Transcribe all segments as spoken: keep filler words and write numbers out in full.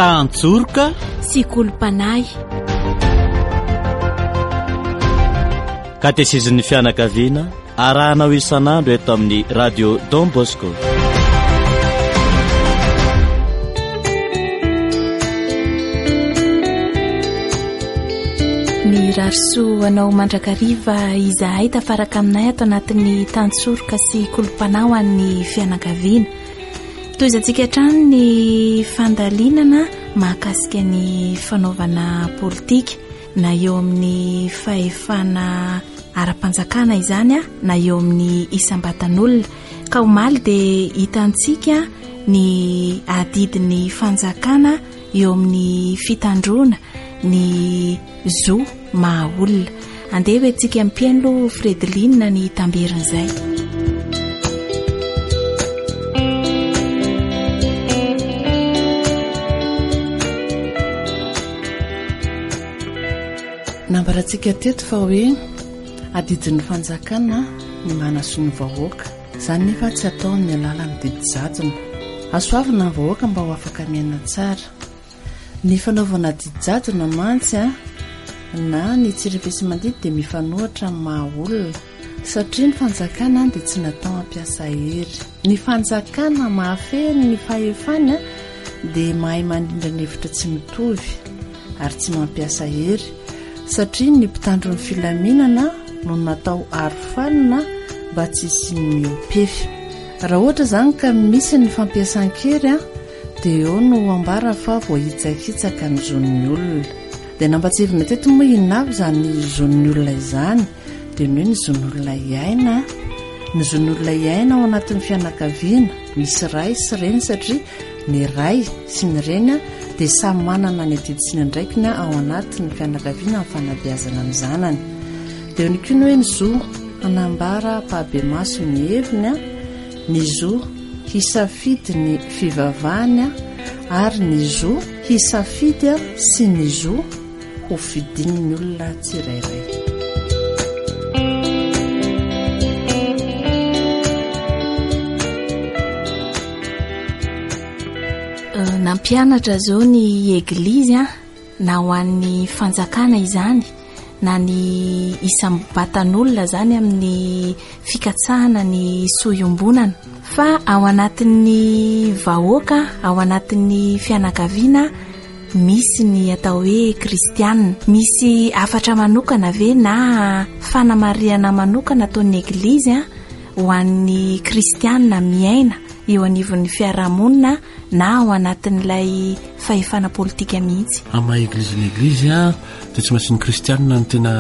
tantsorika sy kolompanay. katesezin'ny fianakaviana arahanao isan'andro eto amin'ny radio Don Bosco. Ny rarisoa anao mandrakariva izahay tafaraka aminay ato anatin'ny tantsorika sy kolompanao an'ny fianakaviana. Toizantsika hatrany ny fandalinana mahakasika ny fanaovana politika na eo amin'ny fahefana ara-panjakana izany a na eo amin'ny isam-batan'olona ka omaly dia hitantsika ny adidin'ny fanjakana eo amin'ny fitandrona ny zo mahaolona. Andeha hoentsika ampiaino Fredeline ny tamberin'izay. Nambarantsika teto fa hoe adidin'ny fanjakana ny manaso ny vahoaka, izany nefa tsy ataony alalan'ny didijajona. Asoavina ny vahoaka mba ho afaka miaina tsara. Ny fanaovana didijajona mantsy a na ny tsirefesy mandidy dia mifanohitra amin'ny maha olona satria ny fanjakana dia tsy natao ampiasa hery. Ny fanjakana mahafeny ny fahefana dia mahay mandrindra ny hevitra tsy mitovy ary tsy mampiasa hery satria ny mpitandro ny filaminana no natao arofanina mba tsy hisy miopefy. Raha ohatra izany ka misy ny fampiasan-kery a dia eo no ambara fa voahitsakitsaka ny zon'ny olona. Dia nampatsevina teto moa inavy izany zon'ny olona izany dia ny hoe ny zon'ny olona iaina. Ny zon'ny olona iaina ao anatin'ny fianakaviana misy ray sy reny satria ny ray sy ny reny a dia samy manana ny adidy sy ny andraikiny ao anatin'ny fianakaviana amin'ny fanabeazana amin'ny zanany. Dia ny koa ny hoe ny zo anambara pahabe maso ny heviny a, ny zo hisafidy ny fivavahany ary ny zo hisafidy a sy ny zo ho fidin'ny olona tsirairay. Nampianatra zao ny eglizy a na ho an'ny fanjakana izany na ny isam-batan'olona zany amin'ny fikatsahana ny soiombonana fa ao anatin'ny vahoaka, ao anatin'ny fianakaviana misy ny atao hoe kristianina. Misy afatra manokana ve na fanamariana manokana ataon'ny eglizy a ho an'ny kristianina miaina eo anivon'ny fiarahamonina na ao anatin'ilay fahefana politika mihitsy. Amin'ny eglizy eglizy a dia tsy maintsy ny kristianina no tena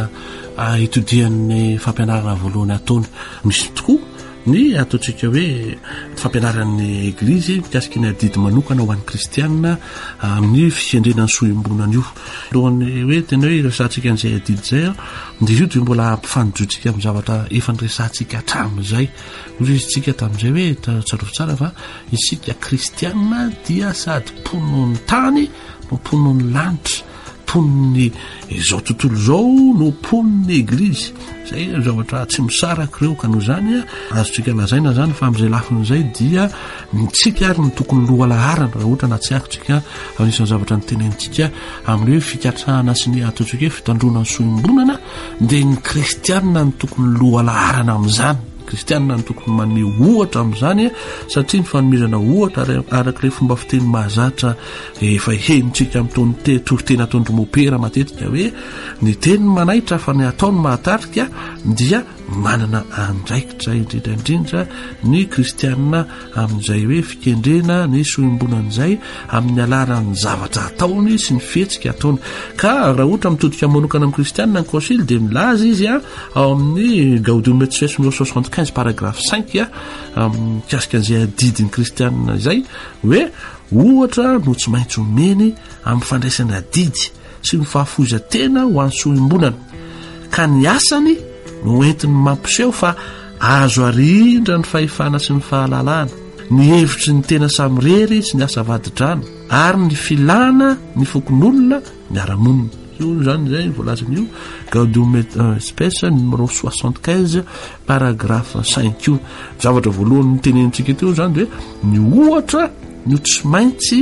hitodian'ny fampianarana voalohany ataony. Misy tokoa ny ataontsika hoe fampianaran'ny eglizy mikasika ny adidy manokana ho an'ny kristianina amin'ny fikendrenan'ny soiombonana io. Lohany hoe tena hoe resantsika an'izay adidy izay a dia io dia mbola ampifanijojitsika amin'ny zavatra efa niresantsika hatramin'izay. Noresintsika tamin'izay hoe tsarovy tsara fa isika kristianina dia sady ponon'ny tany no ponon'ny lanitra, ponony izao tontolo izao no pon'ny eglizy. Zay zavatra tsy misaraka ireo ka noho izany a azotsika lazaina zany fa amin'izay lafin'izay dia tsika ary ny tokony loha laharana raha ohatra na tsy akotsika anisan'ny zavatra ny tenentsika amin'ny hoe fikatrahana sy ny ataontsika hoe fitandrona ny soiombonana dia ny kristianina ny tokony loha laharana amin'izany. Kristianina ny tokony manome ohatra amin'izany satria ny fanomezana ohatra arak'ilay fomba fiteny mahazatra efa henitsika amin'ny taony toritena ataony romopera matetika hoe ny teny manaitra fa ny ataony mahatarika dia manana andraikitra indrindraindrindra ny kristianina amin'izay hoe fikendrena ny soiombonan'izay amin'ny alalan'ny zavatra ataony sy ny fihetsika ataony. Ka raha ohatra mitodika manokana amin'ny kristianina ny konsily dia milaza izy a ao amin'ny Gaudium et Spes numéro soixante-quinze paragraphe cinq a mikasika an'izay adidin'ny kristianina izay hoe ohatra no tsy maintsy omeny amin'ny fandraisana adidy sy ny fahafoizantena ho an'ny soiombonana ka ny asany no entiny mampiseho fa azo arindra ny fahefana sy ny fahalalana, ny hevitry ny tena samirery sy ny asa vadidrano ary ny filana ny fokon'olona miara-monina. Io zany zay voalaza amin'io Gaudium et Spes numéro soixante-quinze paragraphe cinq io. Zavatra voalohany tenentsika teo zany dia ny ohatra no tsy maintsy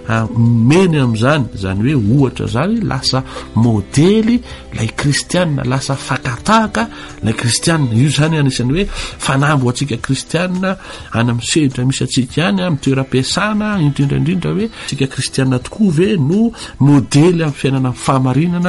meny amin'izany zany hoe ohatra zany lasa modely lay kristianina lasa fakatahaka lay kristianina io zany anisany hoe fanambo atsika kristianina any amin'ny sehitra misy atsika any amin'ny toeram-piasana indrindraindrindra hoe tsika kristianina tokoa ve no modely amin'ny fiainana fahamarinana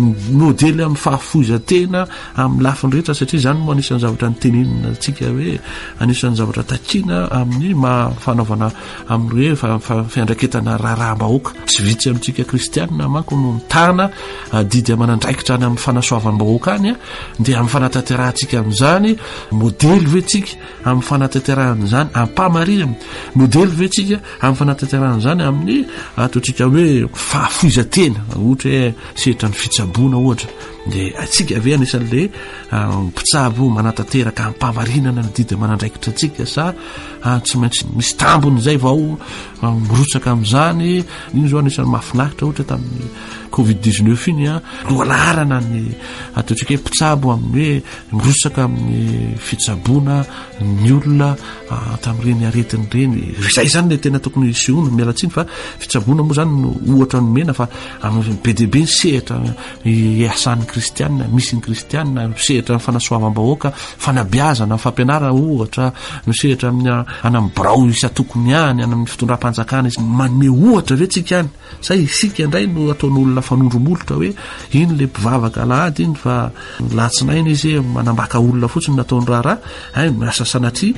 modely amin'ny fahafoizatena amin'ny lafiny rehetra satria zany mo anisan'ny zavatra nytenenina tsika hoe anisan'ny zavatra takina amin'ny mafanaovana amin'ny hoe fiandraketana raharaham-bahoaka tsy vitsy amintsika kristianina manko no mitana didy amanandraikitra any amin'ny fanasoavam-bahoaka any a dia amin'ny fanatanterantsika amin'izany modely ve tsika amin'ny fanatanteran'izany ampamarinana modely ve tsika amin'ny fanatanteran'izany amin'ny ataontsika hoe fahafoizatena ohatra hoe sehitra ny fitsaboana ohatra dia atsika ave anisan'le mpitsabo manatanteraka ampamarinana ny didy amanandraikitra atsika sa tsy maintsy misy tambony zay vao mirotsaka amin'izany iny zao anisan'ny mahafinaritra ohatra tamin'ny covid dix-neuf iny a loalarana ny ataontsika hoe mpitsabo amin'ny hoe mirotsaka amin'ny fitsaboana ny olona tamin'ireny aretiny reny zay zany le tena tokony isehoana mialatsiny fa fitsaboana moa zany no ohatra ny mena fa amin'ny be dia be ny sehatra iasan'ny kristianina misy ny kristianina sehatra ny fanasoavam-bahoaka fanabeazana ny fampianarana ohatra misehatra amin'ny anamy birao isatokony any any amin'ny fitondram-panjakana izy manome ohatra ve tsika any sa isika indray no ataon'olona fanondromolotra hoe iny le mpivavaka lahady iny fa latsinaina izy manambaka olona fotsiny nataony raharaha ay miasa sanatria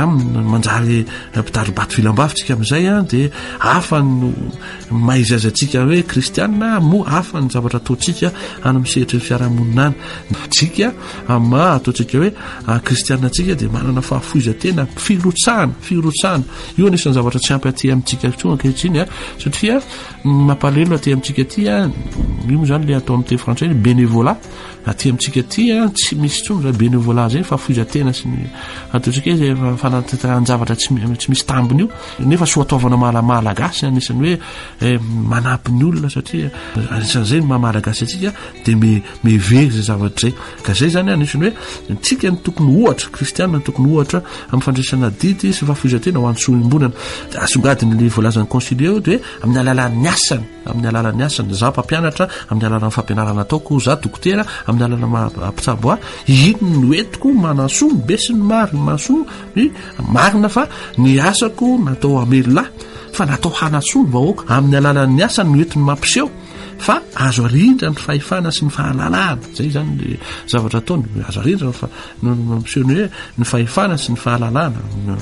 manjary mpitaribato filam-bavitsika amin'izay a dia hafa no mahizaizantsika hoe kristianina mo hafa ny zavatra ataontsika any amin'ny sehitra ny fiarahamonina any tsika ma ataontsika hoe kristianina tsika dia manana fahafoizatena firotsahana firotsahana io anisan'ny zavatra tsy ampy aty amintsika tso ankehitriny a satria mampalelo aty amintsika ty a io moa zany le atao amin'ny teny frantsay bénévolat aty amintsika ty a tsy misy tsony zay bénévolat zay fahafoizatena sy ny ataontsika hoe fanatanteran-javatra tsy misy tambiny io nefa so ataovana mahamalagasy anisan'ny hoe manampy ny olona satria anisan'izay ny mahamalagasy atsika dia mevery zay zavatra zay ka zay zany anisany hoe tsika ny tokony ohatra kristianina ny tokony ohatra amin'ny fandraisana didy sy fahafoizatena ho ansoimbonana asongadiny le voalazan'ny consilie eo dia amin'ny alalan'ny asany amin'ny alalan'ny asany za mpampianatra amin'ny alalan'ny fampianarana ataoko za dokotera amin'ny alalana mpitsabo a iny no entiko manasoa be sy ny mary manasoa ny marina fa ny asako natao amelolahy fa natao hanasoa ny vahoaka amin'ny alalan'ny asany no entiny mampiseho fa azo arindra ny fahefana sy ny fahalalahana zay zany le zavatra ataony azo arindra mampisehony hoe ny fahefana sy ny fahalalahana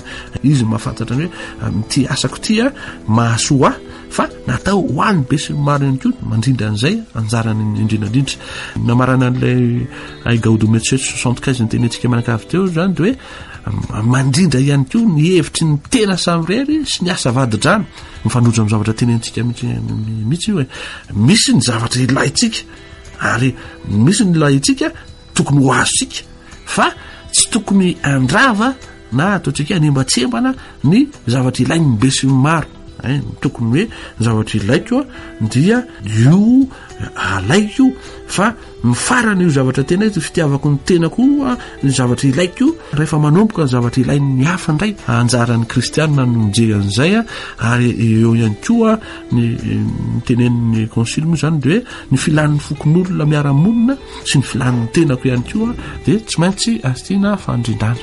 izy mahafantatra ny hoe mity asako tya mahasoa ahy fa natao hoany be sy maro ihany koa mandrindra an'izay anjarany indrindrandrindra namarana an'ilay aigaudo metsety soixante quinze ny tenentsika manakavy teo zany de hoe mandrindra ihany koa ny hevitry ny tena samirery sy ny asa vadidrano mifanojo amin'ny zavatra tenentsika mihitsy io hoe misy ny zavatra ilayntsika ary misy ny ilayntsika tokony ho azosika fa tsy tokony andrava na ataontsika anembatsembana ny zavatra ilainy be sy maro tokony hoe zavatra ilaiko dia io alaiko fa mifarana io zavatra tena io fitiavako ny tenako ny zavatra ilaiko rehefa manomboka ny zavatra ilainy ny hafa indray anjaran'ny kristianina no mijery an'izay ary eo ihany koa ny tenen'ny konsily moa zany de hoe ny filan'ny fokon'olona miara-monina sy ny filan'ny tenako ihany koa dia tsy maintsy asiana fandrindana.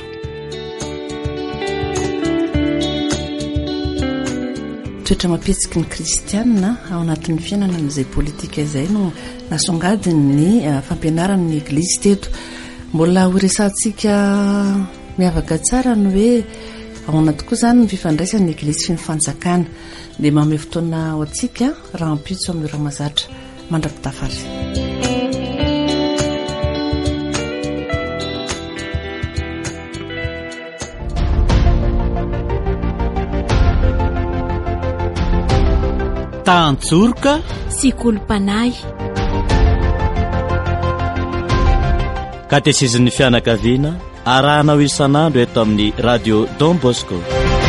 toetra mampetsika ny kristianina ao anatin'ny fiainana n'izay politika izay no nasongadiny ny fampianaran'ny eglizy teto mbola horesantsika miavaka tsara ny hoe ao anaty koa zany ny fifandraisan'ny eglizy sy ny fanjakana dia manome fotoana ao antsika raha ampitso amin'ny raha mahazatra mandra-pitafary. Tantsorika sy kolompanay katezizin'ny fianakaviana arahanao isan'andro eto amin'ny radio Don Bosco.